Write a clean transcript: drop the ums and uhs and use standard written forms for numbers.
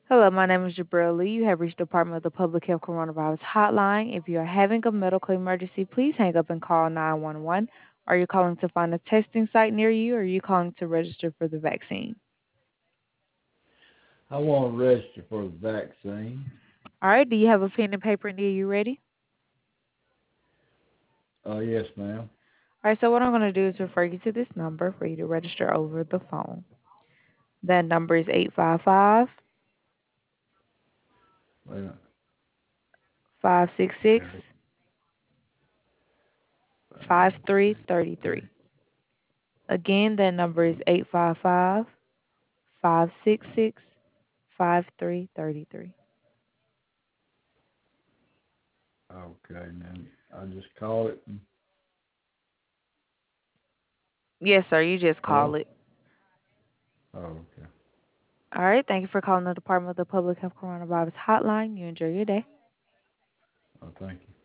Hello, my name is Jabril Lee. You have reached the Department of the Public Health Coronavirus Hotline. If you are having a medical emergency, please hang up and call 911. Are you calling to find a testing site near you, or are you calling to register for the vaccine? I want to register for the vaccine. All right, do you have a pen and paper near you ready? Yes, ma'am. All right, so what I'm going to do is refer you to this number for you to register over the phone. That number is 855 Wait a minute. 566 Okay. 5333. Again, that number is 855 566 5333. Okay, now I just call it. Yes, sir, you just call Hello? it. Oh, okay. All right, thank you for calling the Department of the Public Health Coronavirus Hotline. You enjoy your day. Oh, thank you.